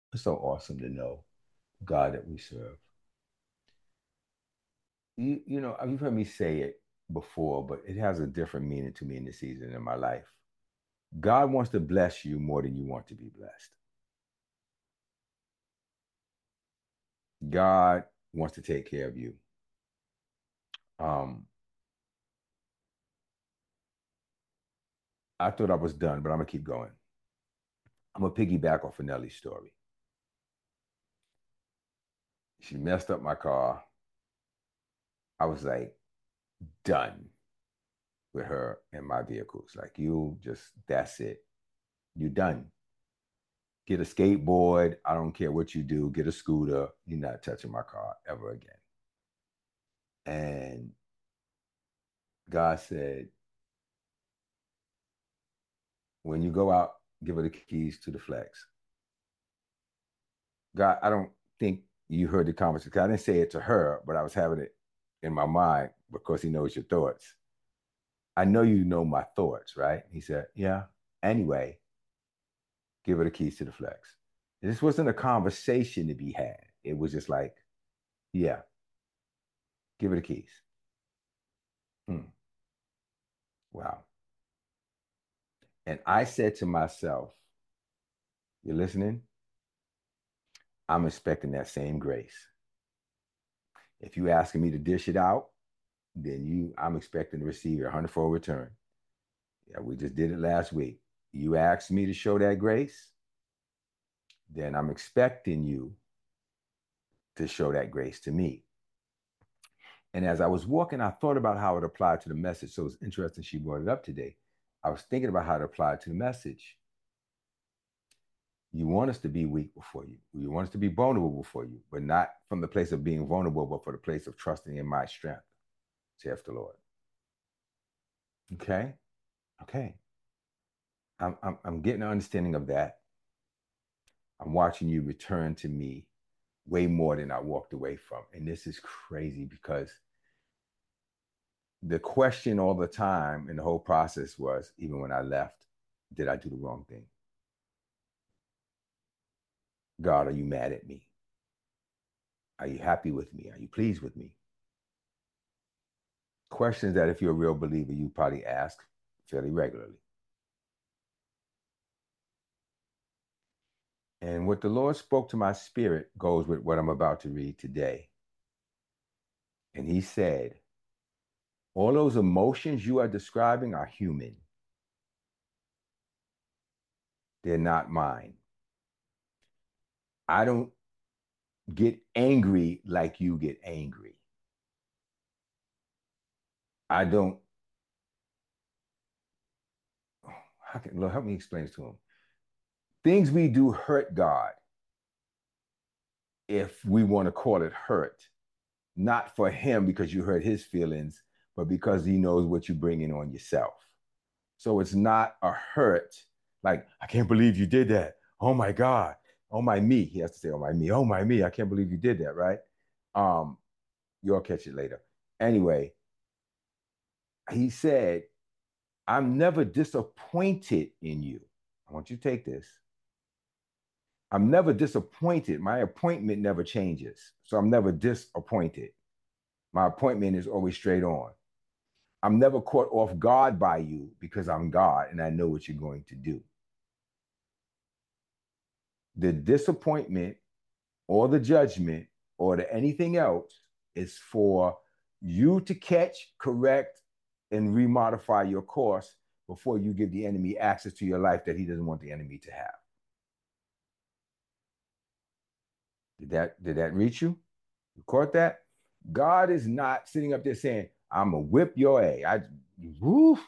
It's so awesome to know God that we serve. You know, you've heard me say it before, but it has a different meaning to me in this season in my life. God wants to bless you more than you want to be blessed. God wants to take care of you. Um, I thought I was done, but I'm gonna keep going. I'm gonna piggyback off of Nellie's story. She messed up my car. I was like done with her and my vehicles. Like you just that's it. You done. Get a skateboard. I don't care what you do. Get a scooter. You're not touching my car ever again. And God said, when you go out, give her the keys to the flex. God, I don't think you heard the conversation. I didn't say it to her, but I was having it in my mind because he knows your thoughts. I know you know my thoughts, right? He said, yeah. Anyway, give her the keys to the flex. This wasn't a conversation to be had. It was just like, yeah, give her the keys. Hmm. Wow. And I said to myself, you're listening? I'm expecting that same grace. If you asking me to dish it out, then I'm expecting to receive a hundredfold return. Yeah, we just did it last week. You asked me to show that grace, then I'm expecting you to show that grace to me. And as I was walking, I thought about how it applied to the message. So it's interesting she brought it up today. I was thinking about how it applied to the message. You want us to be weak before you. You want us to be vulnerable before you, but not from the place of being vulnerable, but for the place of trusting in my strength, saith the Lord. Okay? Okay. I'm getting an understanding of that. I'm watching you return to me way more than I walked away from. And this is crazy because the question all the time in the whole process was, even when I left, did I do the wrong thing? God, are you mad at me? Are you happy with me? Are you pleased with me? Questions that, if you're a real believer, you probably ask fairly regularly. And what the Lord spoke to my spirit goes with what I'm about to read today. And He said, all those emotions you are describing are human, they're not mine. I don't get angry like you get angry. I don't, how can, Lord, help me explain this to him. Things we do hurt God, if we want to call it hurt, not for him because you hurt his feelings, but because he knows what you're bringing on yourself. So it's not a hurt like, I can't believe you did that. Oh my God. Oh my me. He has to say, oh my me. Oh my me. I can't believe you did that, right? Um, you'll catch it later. Anyway, he said, I'm never disappointed in you. I want you to take this. I'm never disappointed. My appointment never changes. So I'm never disappointed. My appointment is always straight on. I'm never caught off guard by you because I'm God and I know what you're going to do. The disappointment or the judgment or the anything else is for you to catch, correct, and remodify your course before you give the enemy access to your life that he doesn't want the enemy to have. Did that reach you? You caught that? God is not sitting up there saying, "I'm gonna whip your ass." Woof,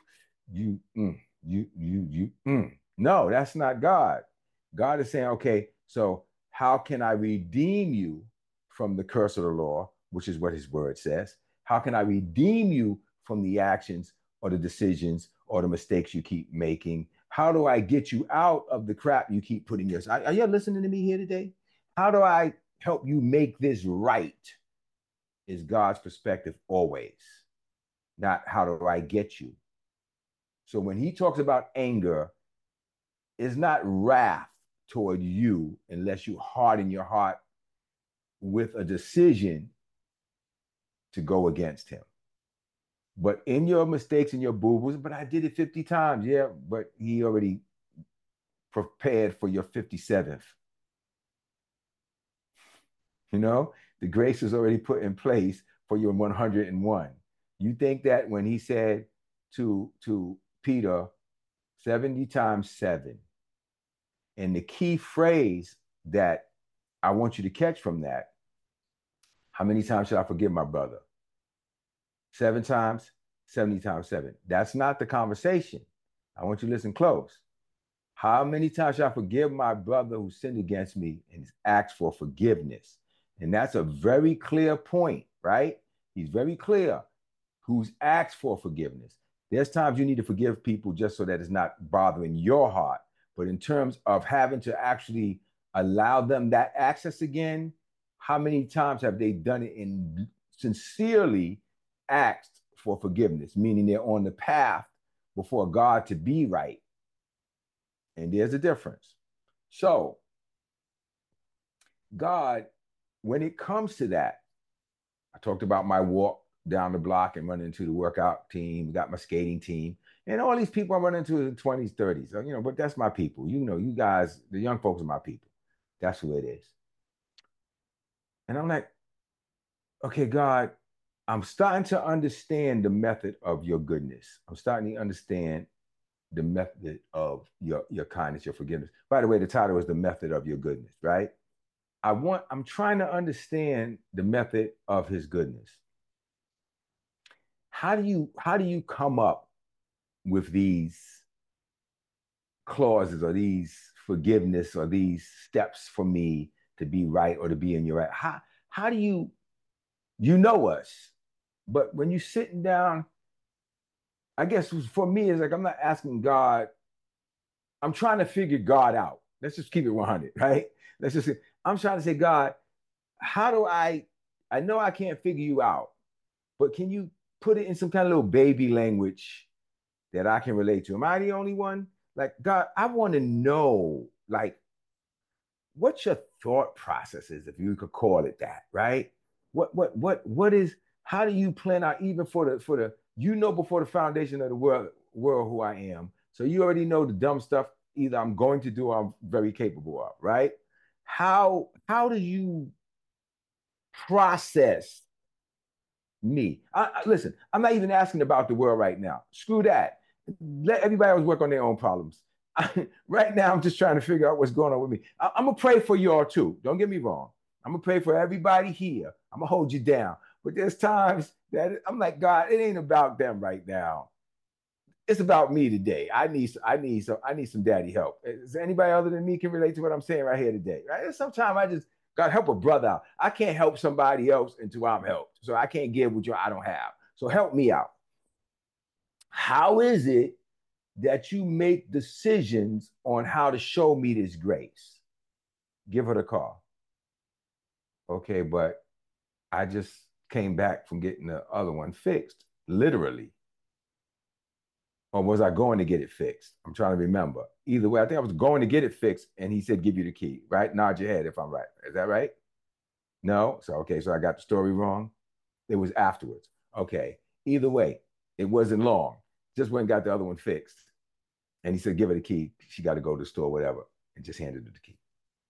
you. No, that's not God. God is saying, "Okay, so how can I redeem you from the curse of the law, which is what His Word says? How can I redeem you from the actions or the decisions or the mistakes you keep making? How do I get you out of the crap you keep putting yourself? Are you listening to me here today? How do I help you make this right?" Is God's perspective always, not how do I get you. So when he talks about anger, it's not wrath toward you unless you harden your heart with a decision to go against him. But in your mistakes and your boo-boos, but I did it 50 times. Yeah, but he already prepared for your 57th. You know, the grace is already put in place for your 101. You think that when he said to Peter 70 times 7, and the key phrase that I want you to catch from that, how many times should I forgive my brother? 7 times, 70 times 7. That's not the conversation. I want you to listen close. How many times should I forgive my brother who sinned against me and asked for forgiveness? And that's a very clear point, right? He's very clear who's asked for forgiveness. There's times you need to forgive people just so that it's not bothering your heart. But in terms of having to actually allow them that access again, how many times have they done it and sincerely asked for forgiveness, meaning they're on the path before God to be right? And there's a difference. So, God, when it comes to that, I talked about my walk down the block and running into the workout team. We got my skating team. And all these people I'm running into in the 20s, 30s. So, but that's my people. You guys, the young folks are my people. That's who it is. And I'm like, okay, God, I'm starting to understand the method of your goodness. I'm starting to understand the method of your kindness, your forgiveness. By the way, the title is The Method of Your Goodness, right? I'm trying to understand the method of his goodness. How do you come up with these clauses or these forgiveness or these steps for me to be right or to be in your right? How do you know us? But when you're sitting down, I guess for me, it's like I'm not asking God, I'm trying to figure God out. Let's just keep it 100, right? I'm trying to say, God, how do I know I can't figure you out, but can you put it in some kind of little baby language that I can relate to? Am I the only one? Like, God, I want to know, like, what your thought process is, if you could call it that, right? What is, how do you plan out even for the, before the foundation of the world who I am. So you already know the dumb stuff either I'm going to do or I'm very capable of, right? How do you process me? Listen, I'm not even asking about the world right now. Screw that. Let everybody else work on their own problems. Right now, I'm just trying to figure out what's going on with me. I'm gonna pray for you all too. Don't get me wrong. I'm gonna pray for everybody here. I'm gonna hold you down. But there's times that I'm like, God, it ain't about them right now. It's about me today. I need some daddy help. Is anybody other than me can relate to what I'm saying right here today? Right? Sometimes I just got to help a brother out. I can't help somebody else until I'm helped. So I can't give what I don't have. So help me out. How is it that you make decisions on how to show me this grace? Give her the call. Okay, but I just came back from getting the other one fixed, literally. Or was I going to get it fixed? I'm trying to remember. Either way, I think I was going to get it fixed, and he said, give you the key, right? Nod your head if I'm right. Is that right? No? So, okay, so I got the story wrong. It was afterwards. Okay. Either way, it wasn't long. Just went and got the other one fixed. And he said, give her the key. She got to go to the store, whatever, and just handed her the key.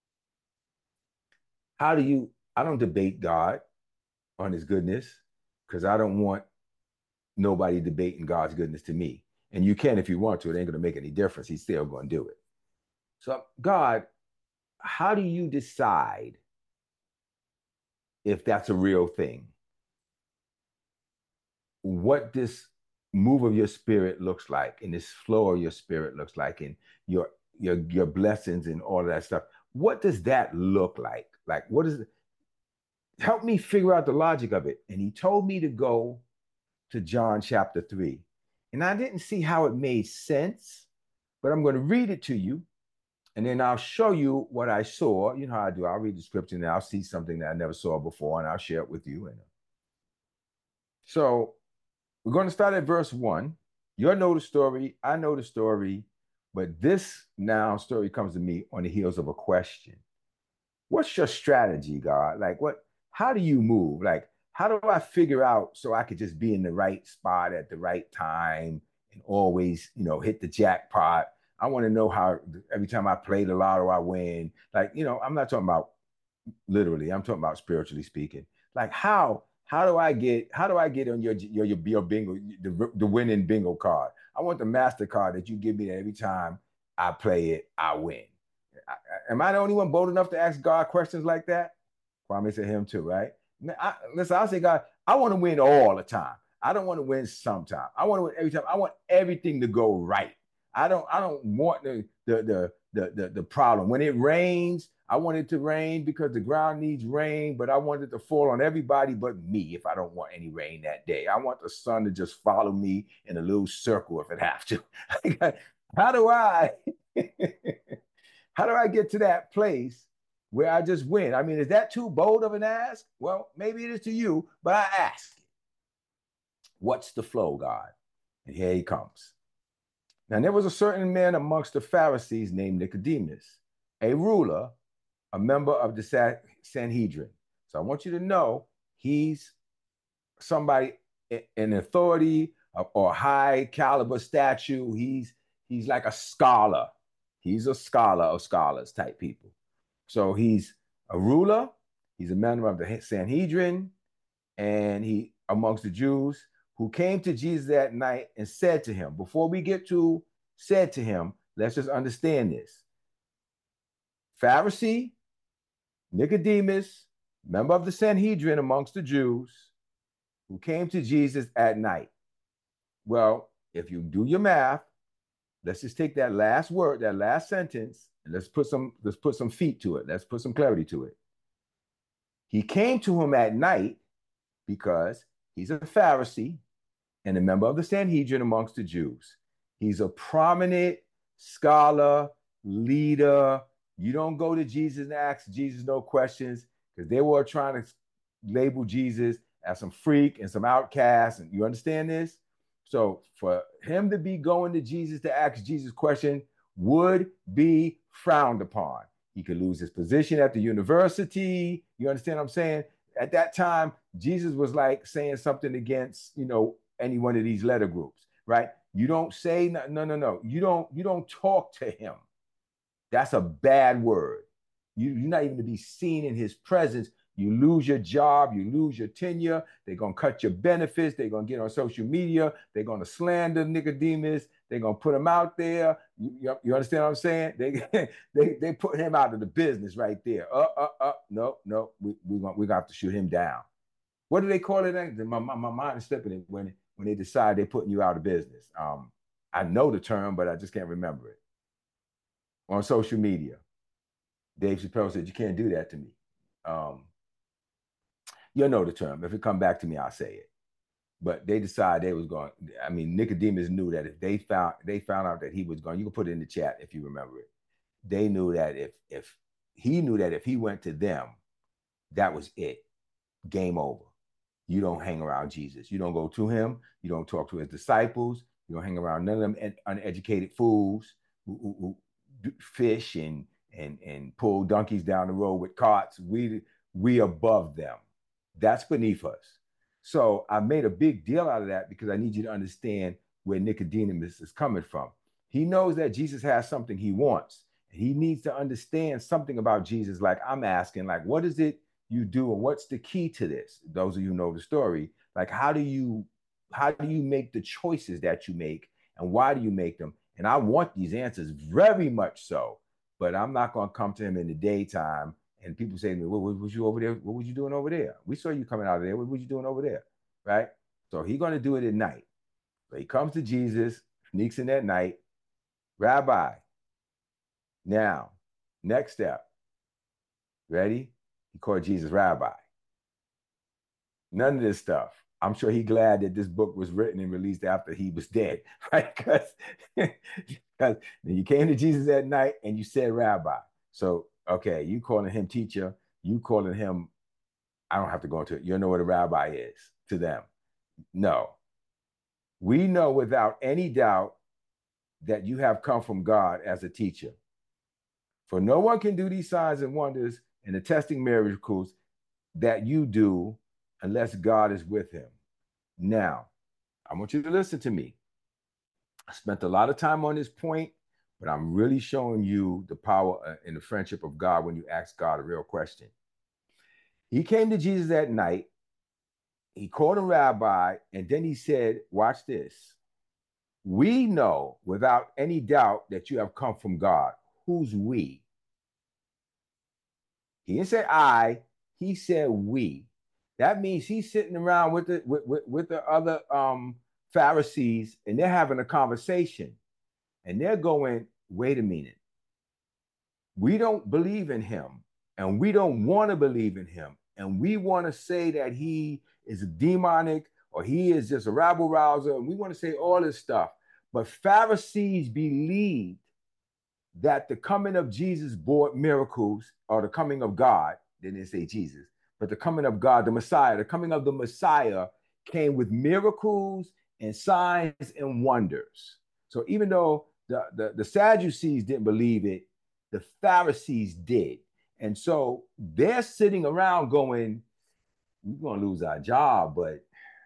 I don't debate God on his goodness because I don't want nobody debating God's goodness to me. And you can if you want to. It ain't going to make any difference. He's still going to do it. So, God, how do you decide if that's a real thing? What this move of your spirit looks like, and this flow of your spirit looks like, and your blessings and all of that stuff. What does that look like? Like, what is it? Help me figure out the logic of it. And he told me to go to John chapter 3. And I didn't see how it made sense, but I'm going to read it to you. And then I'll show you what I saw. You know how I do. I'll read the scripture and I'll see something that I never saw before, and I'll share it with you. So we're going to start at verse 1. You know the story. I know the story. But this now story comes to me on the heels of a question. What's your strategy, God? Like how do you move? Like, how do I figure out so I could just be in the right spot at the right time and always, hit the jackpot? I want to know how every time I play the lotto, I win. Like, I'm not talking about literally, I'm talking about spiritually speaking. Like how do I get on your bingo, the winning bingo card? I want the MasterCard that you give me that every time I play it, I win. Am I the only one bold enough to ask God questions like that? Kwame said him too, right? Listen, I'll say, God, I want to win all the time. I don't want to win sometime. I want to win every time. I want everything to go right. I don't want the problem. When it rains, I want it to rain because the ground needs rain, but I want it to fall on everybody but me if I don't want any rain that day. I want the sun to just follow me in a little circle if it has to. How do I how do I get to that place where I just win? I mean, is that too bold of an ask? Well, maybe it is to you, but I ask. What's the flow, God? And here he comes. Now, there was a certain man amongst the Pharisees named Nicodemus, a ruler, a member of the Sanhedrin. So I want you to know he's somebody in authority or high caliber statue. He's like a scholar. He's a scholar of scholars type people. So he's a ruler. He's a member of the Sanhedrin, and he amongst the Jews who came to Jesus that night and said to him, before we get to said to him, let's just understand this. Pharisee, Nicodemus, member of the Sanhedrin amongst the Jews, who came to Jesus at night. Well, if you do your math, let's just take that last word, that last sentence, and let's put some feet to it. Let's put some clarity to it. He came to him at night because he's a Pharisee and a member of the Sanhedrin amongst the Jews. He's a prominent scholar, leader. You don't go to Jesus and ask Jesus no questions because they were trying to label Jesus as some freak and some outcast. And you understand this? So for him to be going to Jesus to ask Jesus question would be frowned upon. He could lose his position at the university. You understand what I'm saying? At that time, Jesus was like saying something against, any one of these letter groups, right? You don't say no. You don't talk to him. That's a bad word. You're not even to be seen in his presence. You lose your job, you lose your tenure. They're gonna cut your benefits. They're gonna get on social media. They're gonna slander Nicodemus. They're gonna put him out there. You understand what I'm saying? They put him out of the business right there. No. We got to shoot him down. What do they call it? My mind is slipping it when they decide they're putting you out of business. I know the term, but I just can't remember it. On social media, Dave Chappelle said, "You can't do that to me." Um, you'll know the term. If it come back to me, I'll say it. But they decided they was going. I mean, Nicodemus knew that if they found out that he was going, you can put it in the chat if you remember it. They knew that if he knew that if he went to them, that was it. Game over. You don't hang around Jesus. You don't go to him. You don't talk to his disciples. You don't hang around none of them uneducated fools who fish and pull donkeys down the road with carts. We above them. That's beneath us. So I made a big deal out of that because I need you to understand where Nicodemus is coming from. He knows that Jesus has something he wants. He needs to understand something about Jesus. Like I'm asking, like, what is it you do and what's the key to this? Those of you who know the story, like how do you make the choices that you make and why do you make them? And I want these answers very much so, but I'm not going to come to him in the daytime and people say to me, what was you over there? What was you doing over there? We saw you coming out of there. What was you doing over there? Right? So he's going to do it at night. So he comes to Jesus, sneaks in at night. Rabbi, now, next step. Ready? He called Jesus Rabbi. None of this stuff. I'm sure he's glad that this book was written and released after he was dead, right? Because you came to Jesus at night and you said Rabbi. So, okay, you calling him teacher, you calling him, I don't have to go into it. You know what a rabbi is to them. No. We know without any doubt that you have come from God as a teacher. For no one can do these signs and wonders and the testing miracles that you do unless God is with him. Now, I want you to listen to me. I spent a lot of time on this point, but I'm really showing you the power and the friendship of God when you ask God a real question. He came to Jesus at night. He called him rabbi, and then he said, watch this. We know without any doubt that you have come from God. Who's we? He didn't say I, he said we. That means he's sitting around with the other Pharisees, and they're having a conversation. And they're going, wait a minute. We don't believe in him, and we don't want to believe in him. And we want to say that he is demonic or he is just a rabble rouser. And we want to say all this stuff. But Pharisees believed that the coming of Jesus brought miracles, or the coming of God, they didn't say Jesus, but the coming of God, the Messiah, the coming of the Messiah came with miracles and signs and wonders. So even though the Sadducees didn't believe it, the Pharisees did. And so they're sitting around going, we're going to lose our job, but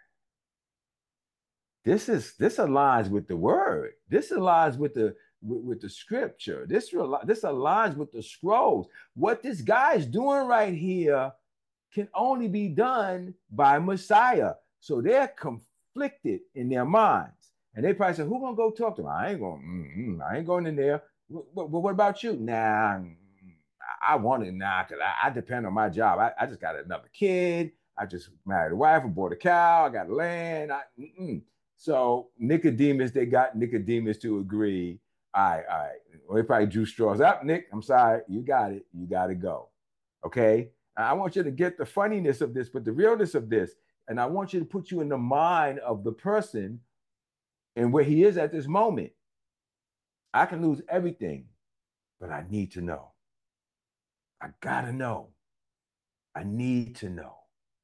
this aligns with the word. This aligns with the scripture. This aligns with the scrolls. What this guy is doing right here can only be done by Messiah. So they're conflicted in their minds. And they probably say, who's going to go talk to him? I ain't going in there. What about you? Nah, I want it now because I depend on my job. I just got another kid. I just married a wife and bought a cow. I got land. So Nicodemus, they got Nicodemus to agree. All right. Well, they probably drew straws up. Nick, I'm sorry. You got it. You got to go. Okay. I want you to get the funniness of this, but the realness of this. And I want you to put you in the mind of the person and where he is at this moment. I can lose everything, but I need to know. I gotta know. I need to know.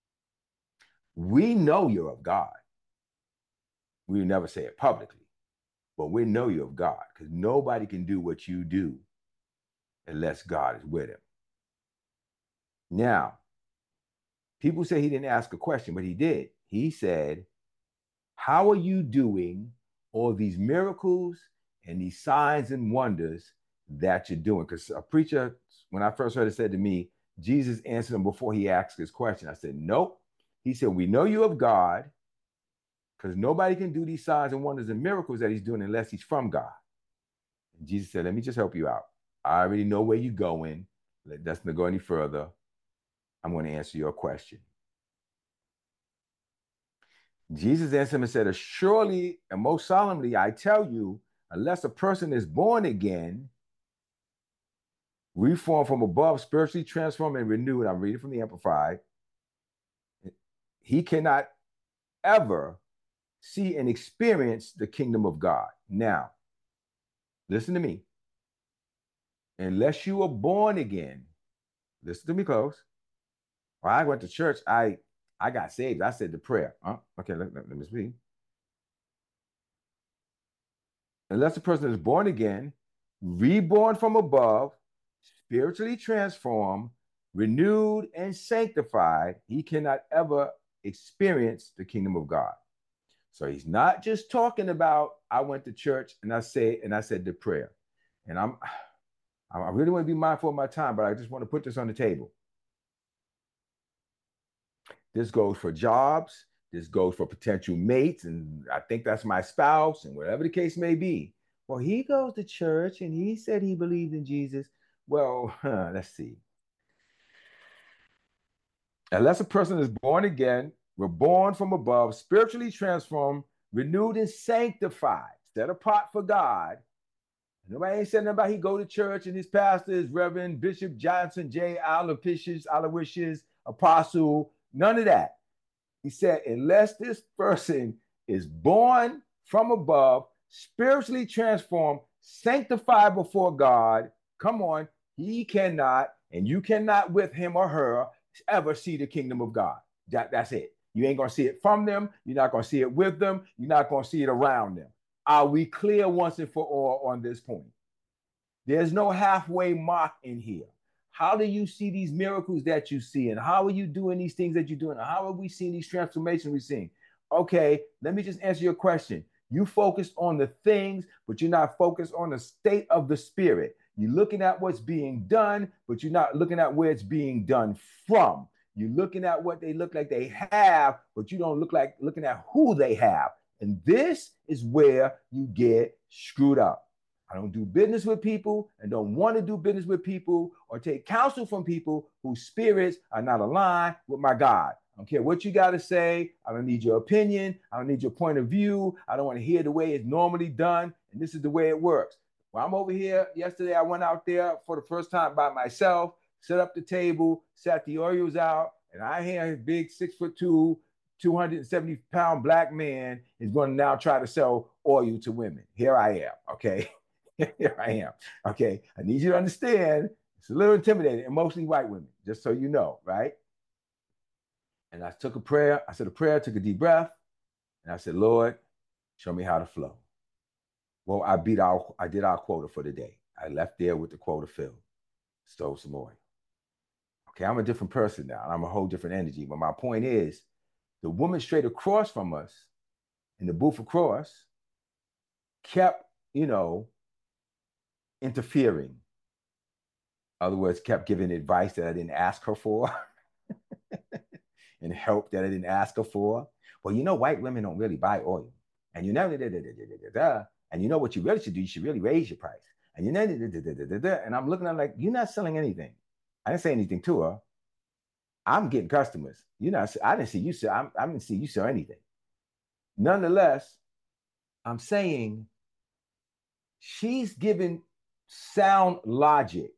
We know you're of God. We never say it publicly, but we know you're of God because nobody can do what you do unless God is with him. Now, people say he didn't ask a question, but he did. He said, how are you doing all these miracles and these signs and wonders that you're doing? Because a preacher, when I first heard it, said to me, Jesus answered him before he asked his question. I said, nope. He said, we know you of God because nobody can do these signs and wonders and miracles that he's doing unless he's from God. And Jesus said, let me just help you out. I already know where you're going. Let's not go any further. I'm going to answer your question. Jesus answered him and said, surely and most solemnly, I tell you, unless a person is born again, reformed from above, spiritually transformed and renewed, I'm reading from the Amplified, he cannot ever see and experience the kingdom of God. Now, listen to me. Unless you are born again, listen to me close. When I went to church, I got saved. I said the prayer. Okay, let me speak. Unless a person is born again, reborn from above, spiritually transformed, renewed, and sanctified, he cannot ever experience the kingdom of God. So he's not just talking about I went to church and I said the prayer. And I really want to be mindful of my time, but I just want to put this on the table. This goes for jobs. This goes for potential mates. And I think that's my spouse and whatever the case may be. Well, he goes to church and he said he believed in Jesus. Well, let's see. Unless a person is born again, we're born from above, spiritually transformed, renewed and sanctified, set apart for God. Nobody ain't saying nothing about he go to church and his pastor is Reverend Bishop Johnson J. Aloysius, Apostle, none of that. He said, unless this person is born from above, spiritually transformed, sanctified before God, come on, he cannot, and you cannot with him or her ever see the kingdom of God. That's it. You ain't going to see it from them. You're not going to see it with them. You're not going to see it around them. Are we clear once and for all on this point? There's no halfway mark in here. How do you see these miracles that you see? And how are you doing these things that you're doing? How are we seeing these transformations we're seeing? Okay, let me just answer your question. You focus on the things, but you're not focused on the state of the spirit. You're looking at what's being done, but you're not looking at where it's being done from. You're looking at what they look like they have, but you don't look like looking at who they have. And this is where you get screwed up. I don't do business with people and don't want to do business with people or take counsel from people whose spirits are not aligned with my God. I don't care what you got to say. I don't need your opinion. I don't need your point of view. I don't want to hear the way it's normally done. And this is the way it works. When I'm over here, yesterday I went out there for the first time by myself, set up the table, sat the Oreos out, and I hear a big 6'2", 270-pound black man is going to now try to sell oil to women. Here I am, okay? Here I am. Okay. I need you to understand it's a little intimidating, and mostly white women, just so you know, right? And I took a prayer. I said a prayer, took a deep breath, and I said, Lord, show me how to flow. Well, I did our quota for the day. I left there with the quota filled, stole some oil. Okay, I'm a different person now. I'm a whole different energy. But my point is, the woman straight across from us in the booth across kept, interfering. In other words, kept giving advice that I didn't ask her for and help that I didn't ask her for. Well, white women don't really buy oil. And and you know what you really should do? You should really raise your price. And and I'm looking at her like, you're not selling anything. I didn't say anything to her. I'm getting customers. I didn't see you sell. I didn't see you sell anything. Nonetheless, I'm saying she's giving sound logic,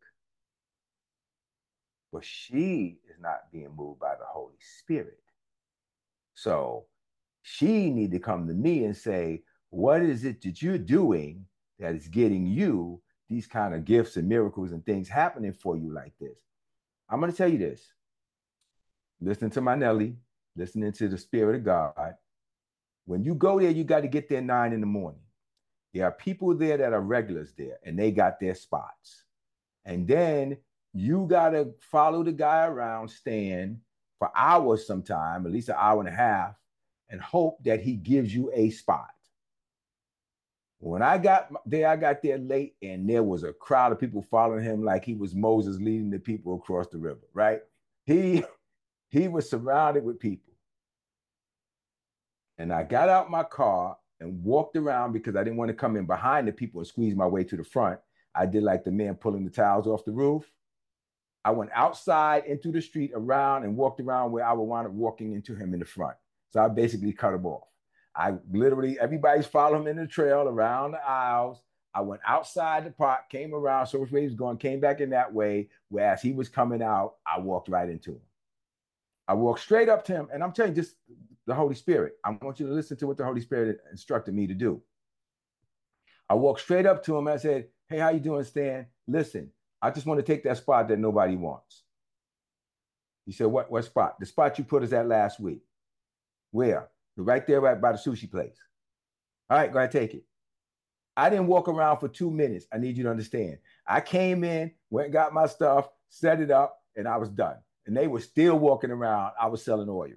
but she is not being moved by the Holy Spirit. So she need to come to me and say, what is it that you're doing that is getting you these kind of gifts and miracles and things happening for you like this? I'm going to tell you this. Listening to my Nelly, listening to the Spirit of God. When you go there, you got to get there 9 a.m. There are people there that are regulars there, and they got their spots. And then you got to follow the guy around, stand for hours sometime, at least an hour and a half, and hope that he gives you a spot. When I got there late, and there was a crowd of people following him like he was Moses leading the people across the river, right? He was surrounded with people. And I got out my car and walked around because I didn't want to come in behind the people and squeeze my way to the front. I did like the man pulling the towels off the roof. I went outside into the street around and walked around where I would wind up walking into him in the front. So I basically cut him off. I literally, everybody's following him in the trail around the aisles. I went outside the park, came around, so which way he was going, came back in that way. Whereas he was coming out, I walked right into him. I walked straight up to him, and I'm telling you, just the Holy Spirit. I want you to listen to what the Holy Spirit instructed me to do. I walked straight up to him and I said, hey, how you doing, Stan? Listen, I just want to take that spot that nobody wants. He said, what spot? The spot you put us at last week. Where? Right there, right by the sushi place. All right, go ahead, take it. I didn't walk around for 2 minutes. I need you to understand. I came in, went and got my stuff, set it up, and I was done. And they were still walking around. I was selling oil.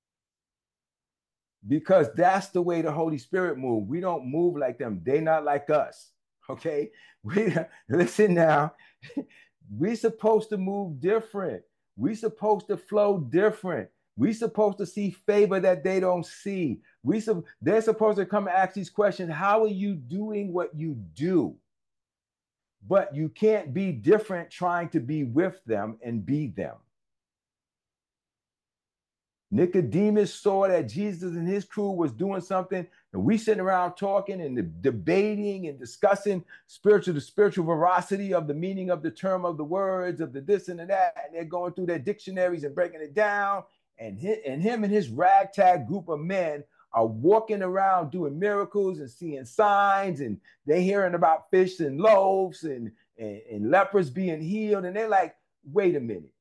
Because that's the way the Holy Spirit moves. We don't move like them. They're not like us. Okay? Listen now. We're supposed to move different. We're supposed to flow different. We're supposed to see favor that they don't see. They're supposed to come and ask these questions. How are you doing what you do? But you can't be different trying to be with them and be them. Nicodemus saw that Jesus and his crew was doing something, and we sitting around talking and debating and discussing the spiritual veracity of the meaning of the term of the words of the this and the that, and they're going through their dictionaries and breaking it down. And him and his ragtag group of men are walking around doing miracles and seeing signs, and they're hearing about fish and loaves and lepers being healed, and they're like, wait a minute.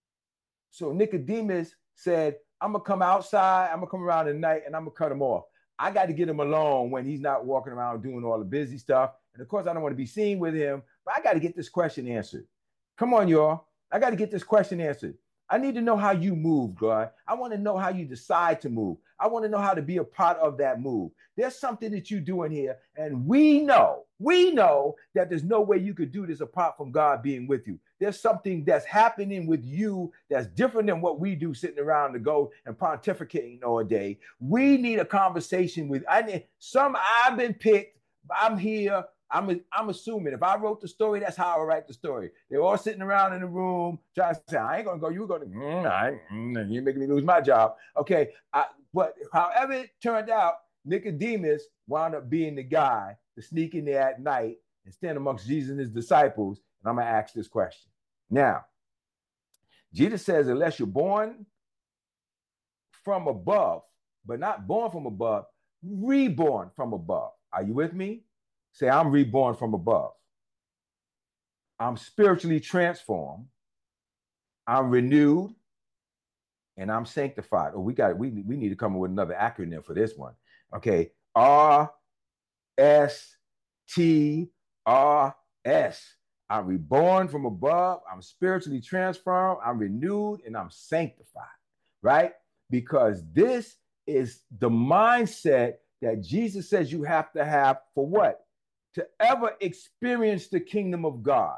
So Nicodemus said, I'm going to come outside, I'm going to come around at night, and I'm going to cut them off. I got to get him alone when he's not walking around doing all the busy stuff. And of course, I don't want to be seen with him, but I got to get this question answered. Come on, y'all. I got to get this question answered. I need to know how you move, God. I want to know how you decide to move. I want to know how to be a part of that move. There's something that you do in here, and we know that there's no way you could do this apart from God being with you. There's something that's happening with you that's different than what we do sitting around to go and pontificating all day. We need a conversation with, I've been picked. I'm here. I'm assuming if I wrote the story, that's how I write the story. They're all sitting around in the room trying to say, I ain't gonna go, you're gonna, you're making me lose my job. Okay. But however it turned out, Nicodemus wound up being the guy to sneak in there at night and stand amongst Jesus and his disciples. And I'm gonna ask this question. Now, Jesus says, unless you're born from above, but not born from above, reborn from above. Are you with me? Say, I'm reborn from above. I'm spiritually transformed. I'm renewed, and I'm sanctified. Oh, we need to come up with another acronym for this one. Okay, RSTRS. I'm reborn from above. I'm spiritually transformed. I'm renewed, and I'm sanctified. Right? Because this is the mindset that Jesus says you have to have for what? To ever experience the kingdom of God.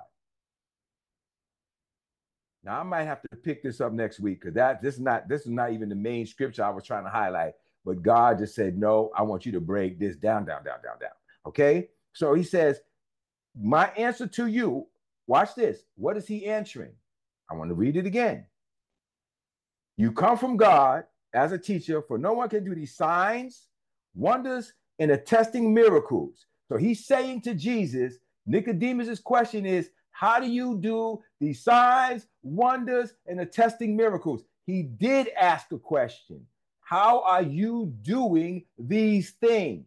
Now I might have to pick this up next week because this is not even the main scripture I was trying to highlight. But God just said, no, I want you to break this down. Okay? So he says, my answer to you, watch this. What is he answering? I want to read it again. You come from God as a teacher, for no one can do these signs, wonders, and attesting miracles. So he's saying to Jesus, Nicodemus's question is, how do you do these signs, wonders, and attesting miracles? He did ask a question. How are you doing these things?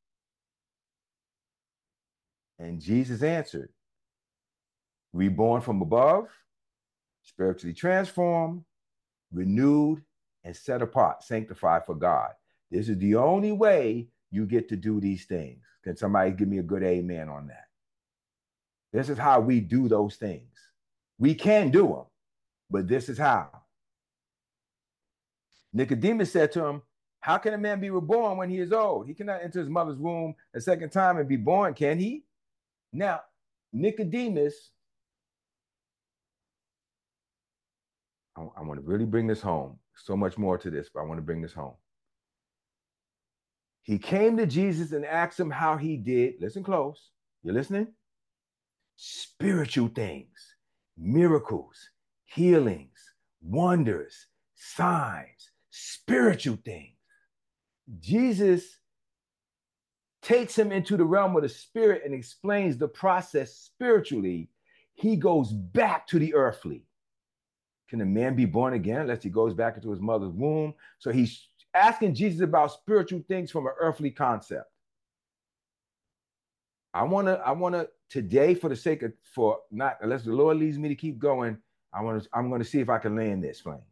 And Jesus answered, reborn from above, spiritually transformed, renewed, and set apart, sanctified for God. This is the only way you get to do these things. Can somebody give me a good amen on that? This is how we do those things. We can do them, but this is how. Nicodemus said to him, how can a man be reborn when he is old? He cannot enter his mother's womb a second time and be born, can he? Now, Nicodemus, I want to really bring this home. So much more to this, but I want to bring this home. He came to Jesus and asked him how he did. Listen close. You're listening? Spiritual things, miracles, healings, wonders, signs, spiritual things. Jesus takes him into the realm of the spirit and explains the process spiritually. He goes back to the earthly. Can a man be born again unless he goes back into his mother's womb? So he's asking Jesus about spiritual things from an earthly concept. I want to today, for the sake of, for not, unless the Lord leads me to keep going, I'm going to see if I can land this plane.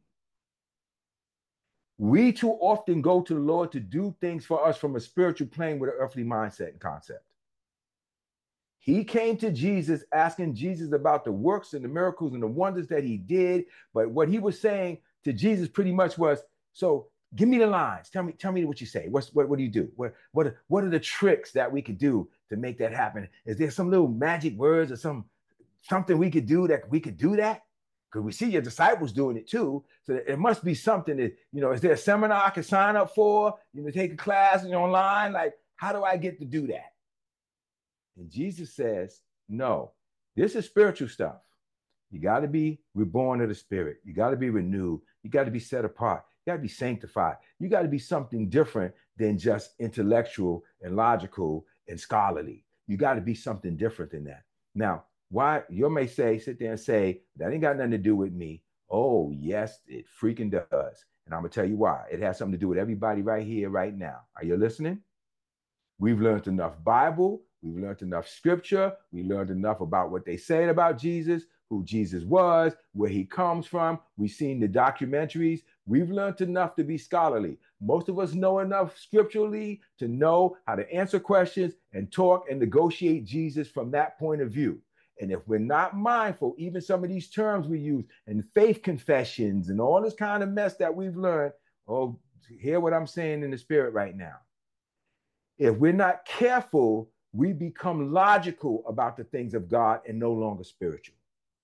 We too often go to the Lord to do things for us from a spiritual plane with an earthly mindset and concept. He came to Jesus asking Jesus about the works and the miracles and the wonders that he did. But what he was saying to Jesus pretty much was, so give me the lines. Tell me what you say. What do you do? What are the tricks that we could do to make that happen? Is there some little magic words or something we could do that we could do that? Because we see your disciples doing it too. So it must be something that, is there a seminar I can sign up for? Take a class online? Like, how do I get to do that? And Jesus says, no, this is spiritual stuff. You got to be reborn of the spirit. You got to be renewed. You got to be set apart. You got to be sanctified. You got to be something different than just intellectual and logical and scholarly. You got to be something different than that. Now, why you may sit there and say, that ain't got nothing to do with me. Oh, yes, it freaking does. And I'm going to tell you why. It has something to do with everybody right here, right now. Are you listening? We've learned enough Bible. We've learned enough scripture. We learned enough about what they said about Jesus, who Jesus was, where he comes from. We've seen the documentaries. We've learned enough to be scholarly. Most of us know enough scripturally to know how to answer questions and talk and negotiate Jesus from that point of view. And if we're not mindful, even some of these terms we use and faith confessions and all this kind of mess that we've learned, oh, hear what I'm saying in the spirit right now. If we're not careful, we become logical about the things of God and no longer spiritual.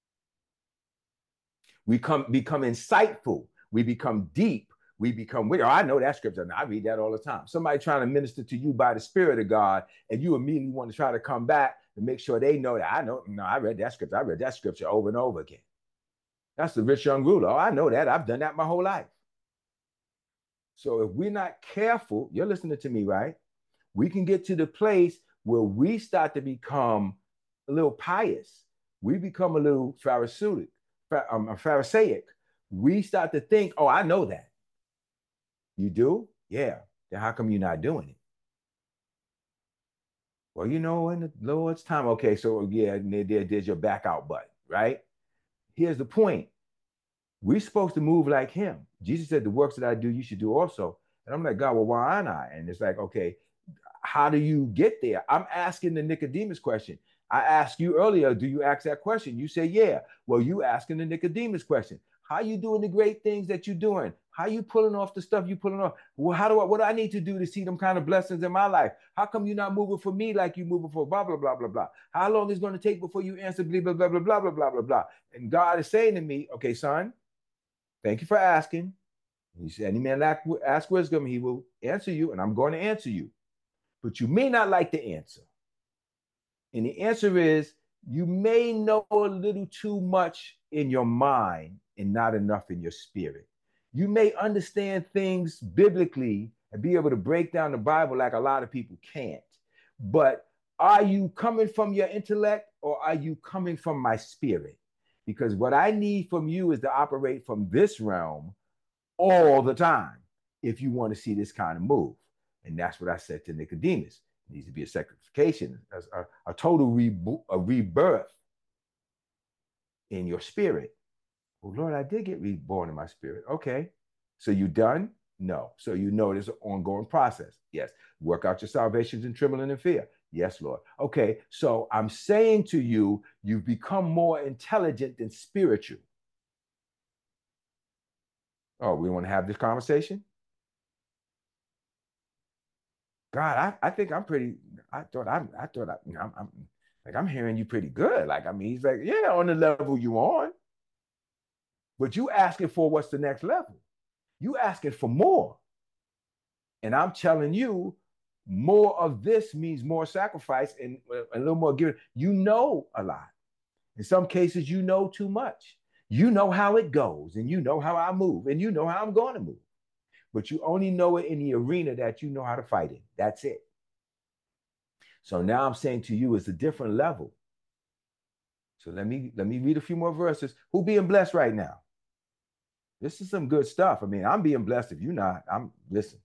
We become insightful. We become deep. We become weird. Oh, I know that scripture. I read that all the time. Somebody trying to minister to you by the Spirit of God, and you immediately want to try to come back to make sure they know that I know. No, I read that scripture. I read that scripture over and over again. That's the rich young ruler. Oh, I know that. I've done that my whole life. So if we're not careful, you're listening to me, right? We can get to the place where we start to become a little pious. We become a little Pharisaic. We start to think, oh, I know that. You do? Yeah. Then how come you're not doing it? Well, you know, in the Lord's time. Okay, so yeah, there's your back out button, right? Here's the point. We're supposed to move like him. Jesus said, the works that I do, you should do also. And I'm like, God, well, why aren't I? And it's like, okay, how do you get there? I'm asking the Nicodemus question. I asked you earlier, do you ask that question? You say, yeah. Well, you asking the Nicodemus question. How you doing the great things that you're doing? How you pulling off the stuff you pulling off? Well, what do I need to do to see them kind of blessings in my life? How come you're not moving for me like you moving for blah, blah, blah, blah, blah? How long is it going to take before you answer blah, blah, blah, blah, blah, blah, blah, blah, blah? And God is saying to me, okay, son, thank you for asking. He said, any man ask wisdom, he will answer you, and I'm going to answer you. But you may not like the answer. And the answer is you may know a little too much in your mind and not enough in your spirit. You may understand things biblically and be able to break down the Bible like a lot of people can't. But are you coming from your intellect or are you coming from my spirit? Because what I need from you is to operate from this realm all the time if you want to see this kind of move. And that's what I said to Nicodemus. It needs to be a sanctification, a total rebirth in your spirit. Well, Lord, I did get reborn in my spirit. Okay. So you done? No. So you know there's an ongoing process. Yes. Work out your salvations in trembling and fear. Yes, Lord. Okay. So I'm saying to you, you've become more intelligent than spiritual. Oh, we want to have this conversation? God, I think I'm pretty. I'm like I'm hearing you pretty good. Like I mean, he's like, yeah, on the level you on, but you asking for what's the next level? You asking for more, and I'm telling you, more of this means more sacrifice and a little more giving. You know a lot. In some cases, you know too much. You know how it goes, and you know how I move, and you know how I'm going to move. But you only know it in the arena that you know how to fight in. That's it. So now I'm saying to you, it's a different level. So let me read a few more verses. Who being blessed right now? This is some good stuff. I mean, I'm being blessed. If you're not, I'm listen.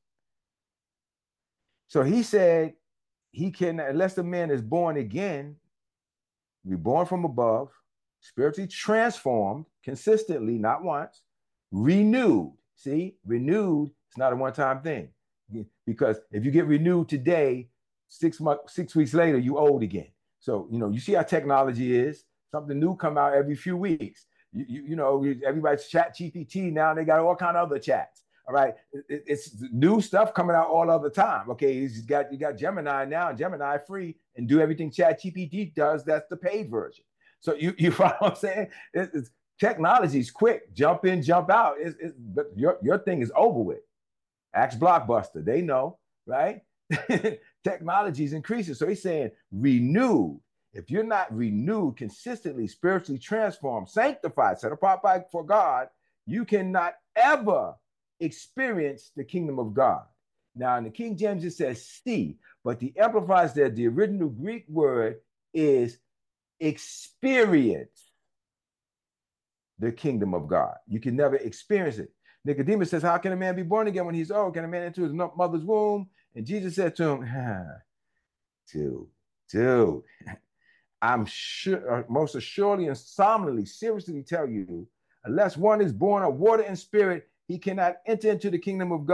So he said, he can, unless the man is born again, reborn from above, spiritually transformed consistently, not once, renewed. See, renewed, it's not a one-time thing. Because if you get renewed today, 6 weeks later, you old again. So, you know, you see how technology is. Something new come out every few weeks. You know, everybody's chat GPT now, they got all kind of other chats. All right. It's new stuff coming out all of the time. Okay. You got Gemini now, and Gemini free and do everything Chat GPT does. That's the paid version. So you follow what I'm saying? Technology is quick. Jump in, jump out. But your thing is over with. Ask Blockbuster. They know, right? Technology is increasing. So he's saying renewed. If you're not renewed, consistently, spiritually transformed, sanctified, set apart for God, you cannot ever experience the kingdom of God. Now, in the King James, it says see, but the Amplified said the original Greek word is experience the kingdom of God. You can never experience it. Nicodemus says, how can a man be born again when he's old? Can a man enter his mother's womb? And Jesus said to him, dude, I'm sure, most assuredly and solemnly, seriously tell you, unless one is born of water and spirit, he cannot enter into the kingdom of God.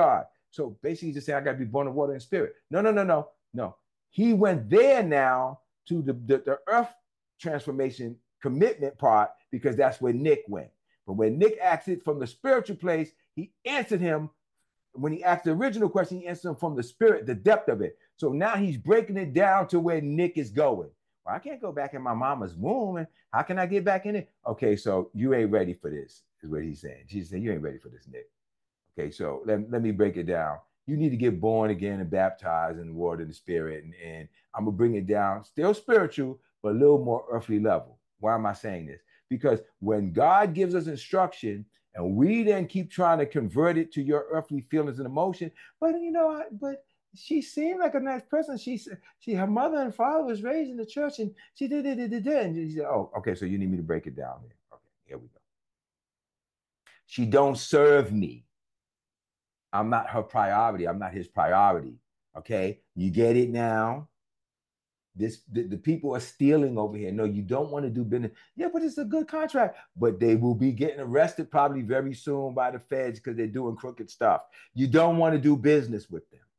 So basically, he's just saying, I got to be born of water and spirit. No, no, no, no, no. He went there now to the earth transformation commitment part because that's where Nick went. But when Nick asked it from the spiritual place, he answered him. When he asked the original question, he answered him from the spirit, the depth of it. So now he's breaking it down to where Nick is going. Well, I can't go back in my mama's womb. And how can I get back in it? Okay, so you ain't ready for this, is what he's saying. Jesus said, you ain't ready for this, Nick. Okay, so let me break it down. You need to get born again and baptized in the water and the spirit. And I'm going to bring it down, still spiritual, but a little more earthly level. Why am I saying this? Because when God gives us instruction and we then keep trying to convert it to your earthly feelings and emotion, but but she seemed like a nice person. Her mother and father was raised in the church, and she did it, and she said, "Oh, okay, so you need me to break it down here. Okay, here we go. She don't serve me. I'm not her priority. I'm not his priority. Okay, you get it now." The people are stealing over here. No, you don't want to do business. Yeah, but it's a good contract. But they will be getting arrested probably very soon by the feds because they're doing crooked stuff. You don't want to do business with them.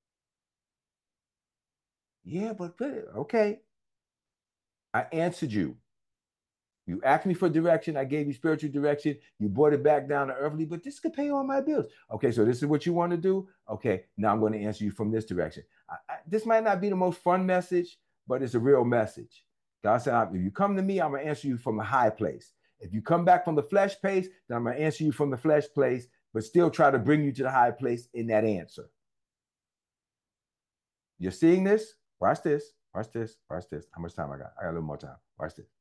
Yeah, but okay. I answered you. You asked me for direction. I gave you spiritual direction. You brought it back down to earthly, but this could pay all my bills. Okay, so this is what you want to do? Okay, now I'm going to answer you from this direction. This might not be the most fun message, but it's a real message. God said, if you come to me, I'm going to answer you from a high place. If you come back from the flesh place, then I'm going to answer you from the flesh place, but still try to bring you to the high place in that answer. You're seeing this? Watch this. Watch this. Watch this. How much time I got? I got a little more time. Watch this.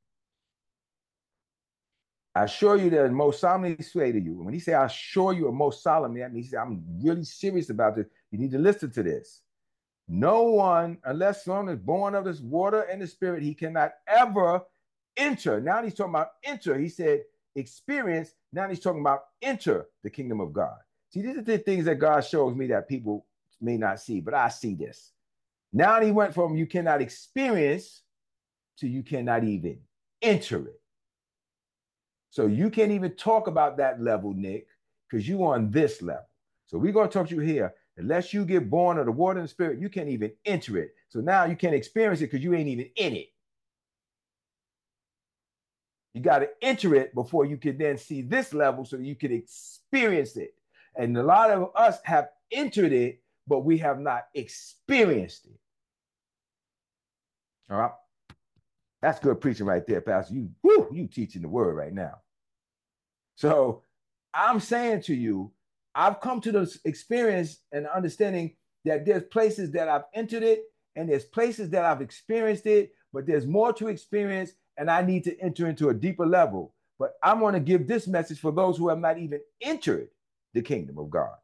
I assure you that most solemnly say to you. When he say, I assure you most solemnly, that means I'm really serious about this. You need to listen to this. No one, unless one is born of this water and the spirit, he cannot ever enter. Now he's talking about enter. He said experience. Now he's talking about enter the kingdom of God. See, these are the things that God shows me that people may not see, but I see this. Now he went from you cannot experience to you cannot even enter it. So you can't even talk about that level, Nick, because you on this level. So we're going to talk to you here. Unless you get born of the water and the spirit, you can't even enter it. So now you can't experience it because you ain't even in it. You got to enter it before you can then see this level so you can experience it. And a lot of us have entered it, but we have not experienced it. All right. That's good preaching right there, Pastor. You teaching the word right now. So I'm saying to you, I've come to this experience and understanding that there's places that I've entered it and there's places that I've experienced it, but there's more to experience and I need to enter into a deeper level. But I'm going to give this message for those who have not even entered the kingdom of God.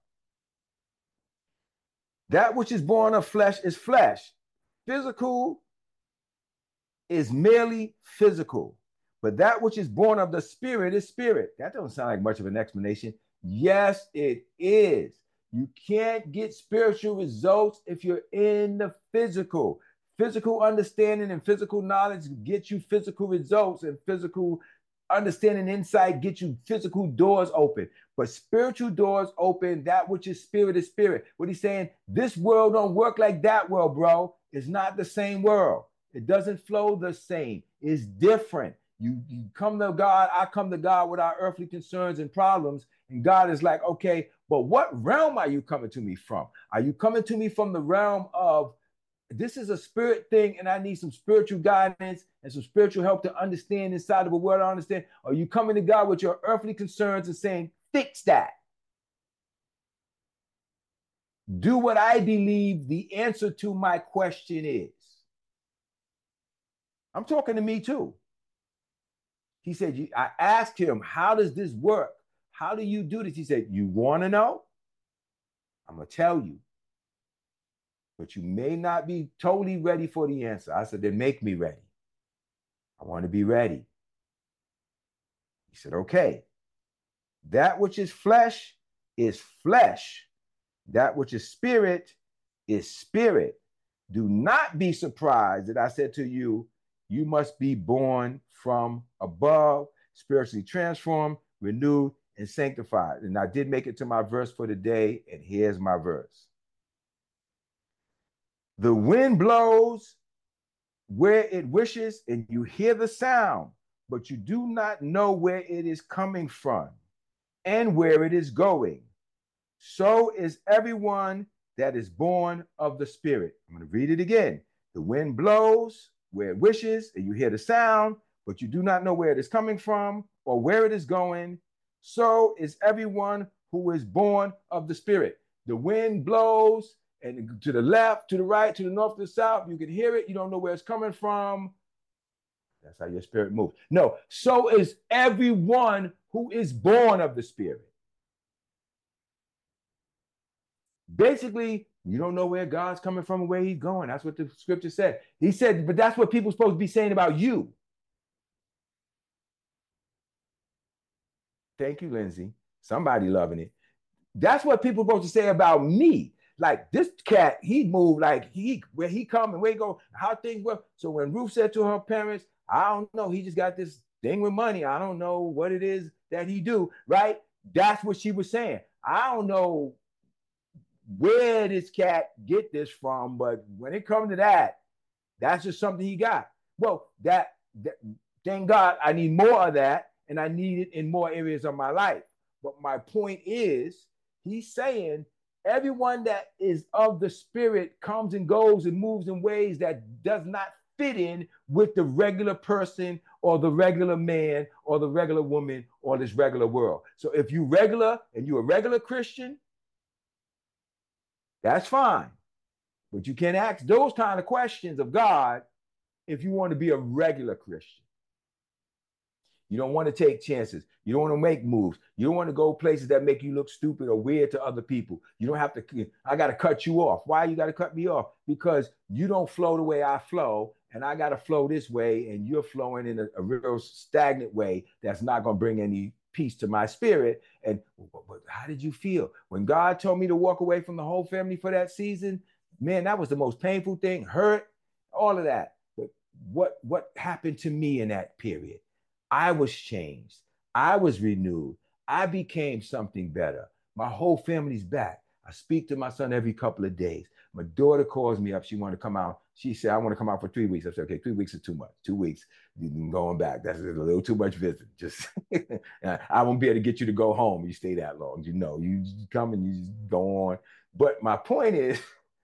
That which is born of flesh is flesh. Physical is merely physical. But that which is born of the spirit is spirit. That doesn't sound like much of an explanation. Yes, it is. You can't get spiritual results if you're in the physical. Physical understanding and physical knowledge get you physical results, and physical understanding and insight get you physical doors open. But spiritual doors open, that which is spirit is spirit. What he's saying, this world don't work like that world, bro. It's not the same world. It doesn't flow the same. It's different. You come to God, I come to God with our earthly concerns and problems. And God is like, okay, but what realm are you coming to me from? Are you coming to me from the realm of this is a spirit thing and I need some spiritual guidance and some spiritual help to understand inside of a world I understand? Or are you coming to God with your earthly concerns and saying, fix that? Do what I believe the answer to my question is. I'm talking to me too. He said, I asked him, how does this work? How do you do this? He said, you want to know? I'm going to tell you. But you may not be totally ready for the answer. I said, then make me ready. I want to be ready. He said, okay. That which is flesh is flesh. That which is spirit is spirit. Do not be surprised that I said to you, you must be born from above, spiritually transformed, renewed, and sanctified. And I did make it to my verse for the day, and here's my verse. The wind blows where it wishes, and you hear the sound, but you do not know where it is coming from and where it is going. So is everyone that is born of the Spirit. I'm going to read it again. The wind blows where it wishes, and you hear the sound, but you do not know where it is coming from or where it is going. So is everyone who is born of the Spirit. The wind blows, and to the left, to the right, to the north, to the south. You can hear it. You don't know where it's coming from. That's how your spirit moves. No, so is everyone who is born of the Spirit. Basically, you don't know where God's coming from and where he's going. That's what the scripture said. He said, but that's what people are supposed to be saying about you. Thank you, Lindsay. Somebody loving it. That's what people are supposed to say about me. Like this cat, he moved like where he come and where he go, how things work. So when Ruth said to her parents, I don't know, he just got this thing with money. I don't know what it is that he do, right? That's what she was saying. I don't know where this cat get this from, but when it comes to that, that's just something he got. Well, that thank God I need more of that, and I need it in more areas of my life. But my point is, he's saying everyone that is of the Spirit comes and goes and moves in ways that does not fit in with the regular person or the regular man or the regular woman or this regular world. So if you regular and you're a regular Christian, that's fine. But you can't ask those kind of questions of God if you want to be a regular Christian. You don't want to take chances. You don't want to make moves. You don't want to go places that make you look stupid or weird to other people. You don't have to, I got to cut you off. Why you got to cut me off? Because you don't flow the way I flow, and I got to flow this way, and you're flowing in a real stagnant way that's not going to bring any peace to my spirit. And but how did you feel? When God told me to walk away from the whole family for that season, man, that was the most painful thing, hurt, all of that. But what happened to me in that period? I was changed. I was renewed. I became something better. My whole family's back. I speak to my son every couple of days. My daughter calls me up. She wanted to come out. She said, I want to come out for 3 weeks. I said, okay, 3 weeks is too much. 2 weeks, going back. That's a little too much visit. Just, I won't be able to get you to go home. You stay that long. You know, you come and you just go on. But my point is,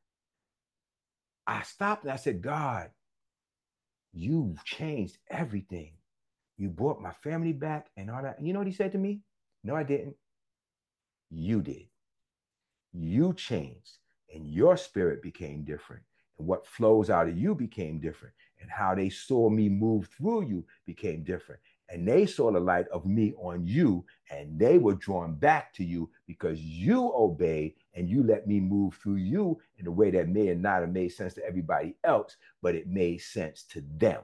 I stopped and I said, God, you changed everything. You brought my family back and all that. And you know what he said to me? No, I didn't. You did. You changed and your spirit became different. And what flows out of you became different. And how they saw me move through you became different. And they saw the light of me on you, and they were drawn back to you because you obeyed and you let me move through you in a way that may not have made sense to everybody else, but it made sense to them.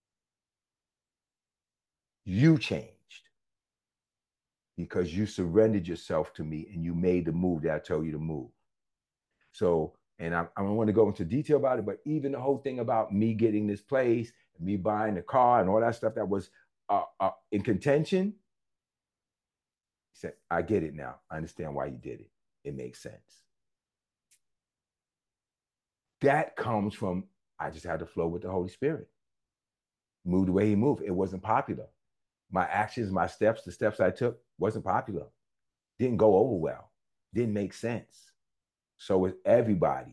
You changed because you surrendered yourself to me and you made the move that I told you to move. So, and I don't want to go into detail about it, but even the whole thing about me getting this place, and me buying the car, and all that stuff that was in contention, he said, I get it now. I understand why you did it. It makes sense. That comes from, I just had to flow with the Holy Spirit, move the way he moved. It wasn't popular. My actions, my steps, the steps I took wasn't popular. Didn't go over well. Didn't make sense. So with everybody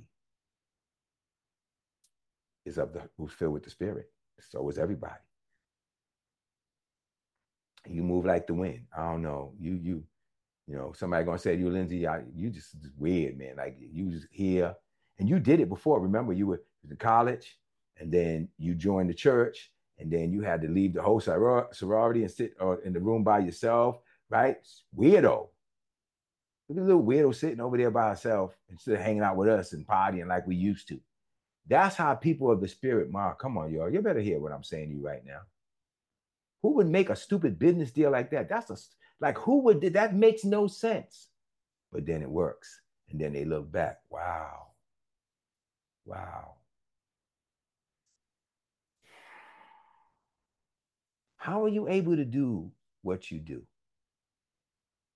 is of the who's filled with the Spirit. So is everybody. You move like the wind. I don't know. Somebody gonna say to you, Lindsay, you just weird, man. Like you just here, and you did it before. Remember, you were in college, and then you joined the church, and then you had to leave the whole sorority and sit in the room by yourself, right? Weirdo. Look at the little weirdo sitting over there by herself instead of hanging out with us and partying like we used to. That's how people of the Spirit, Mark. Come on, y'all. You better hear what I'm saying to you right now. Who would make a stupid business deal like that? Like who would that makes no sense. But then it works. And then they look back. Wow. Wow. How are you able to do what you do?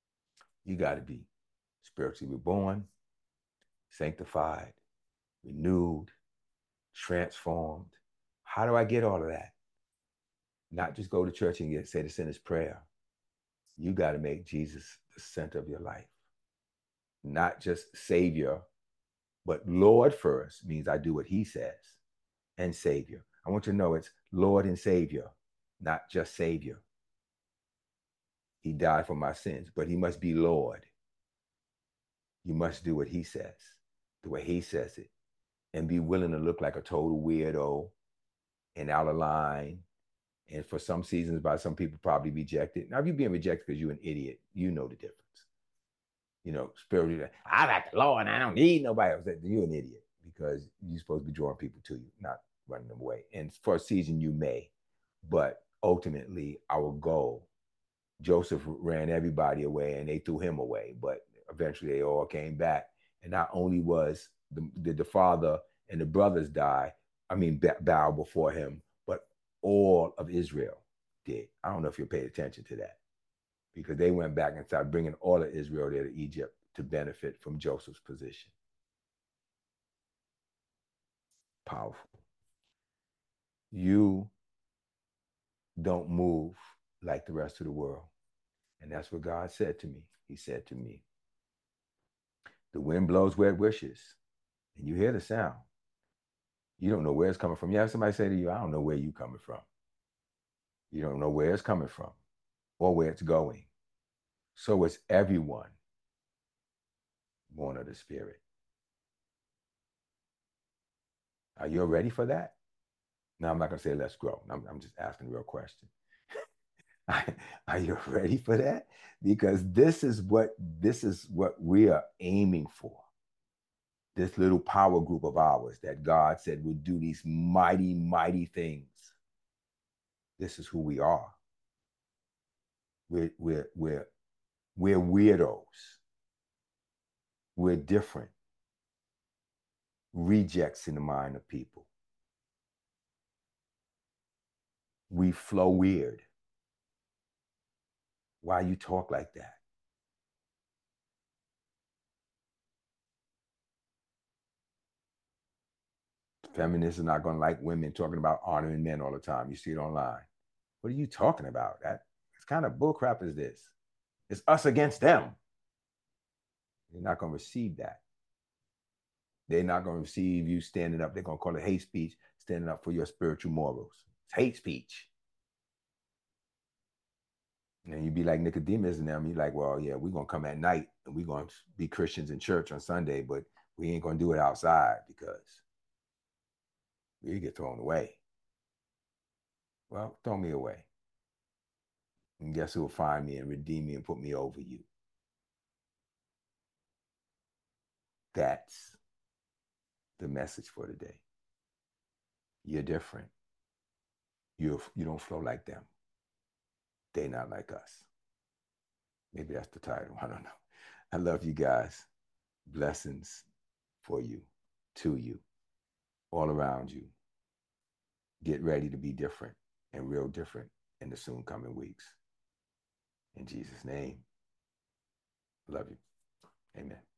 You got to be spiritually reborn, sanctified, renewed, transformed. How do I get all of that? Not just go to church and say the sinner's prayer. You got to make Jesus the center of your life. Not just Savior, but Lord first means I do what he says, and Savior. I want you to know it's Lord and Savior, not just Savior. He died for my sins, but he must be Lord. You must do what he says, the way he says it, and be willing to look like a total weirdo and out of line. And for some seasons, by some people, probably rejected. Now, if you're being rejected because you're an idiot, you know the difference. You know, spiritually, I got the Lord and I don't need nobody else. You're an idiot because you're supposed to be drawing people to you, not running them away. And for a season, you may, but ultimately, our goal, Joseph ran everybody away and they threw him away, but eventually they all came back. And not only was the father and the brothers die, bow before him, but all of Israel did. I don't know if you paid attention to that, because they went back and started bringing all of Israel there to Egypt to benefit from Joseph's position. Powerful. You don't move like the rest of the world. And that's what God said to me. He said to me, the wind blows where it wishes, and you hear the sound. You don't know where it's coming from. You have somebody say to you, I don't know where you're coming from. You don't know where it's coming from or where it's going. So it's everyone born of the Spirit. Are you ready for that? Now, I'm not going to say let's grow. I'm just asking a real question. Are you ready for that? Because this is what we are aiming for. This little power group of ours that God said would do these mighty, mighty things. This is who we are. We're weirdos. We're different. Rejects in the mind of people. We flow weird. Why you talk like that? Feminists are not going to like women talking about honoring men all the time. You see it online. What are you talking about? That kind of bullcrap is this? It's us against them. They're not going to receive that. They're not going to receive you standing up. They're going to call it hate speech, standing up for your spiritual morals. It's hate speech. And you be like Nicodemus and them. You're like, well, yeah, we're going to come at night and we're going to be Christians in church on Sunday, but we ain't going to do it outside because we get thrown away. Well, throw me away. And guess who will find me and redeem me and put me over you? That's the message for today. You're different. You don't flow like them. They're not like us. Maybe that's the title. I don't know. I love you guys. Blessings for you, to you, all around you. Get ready to be different and real different in the soon coming weeks. In Jesus' name, love you. Amen.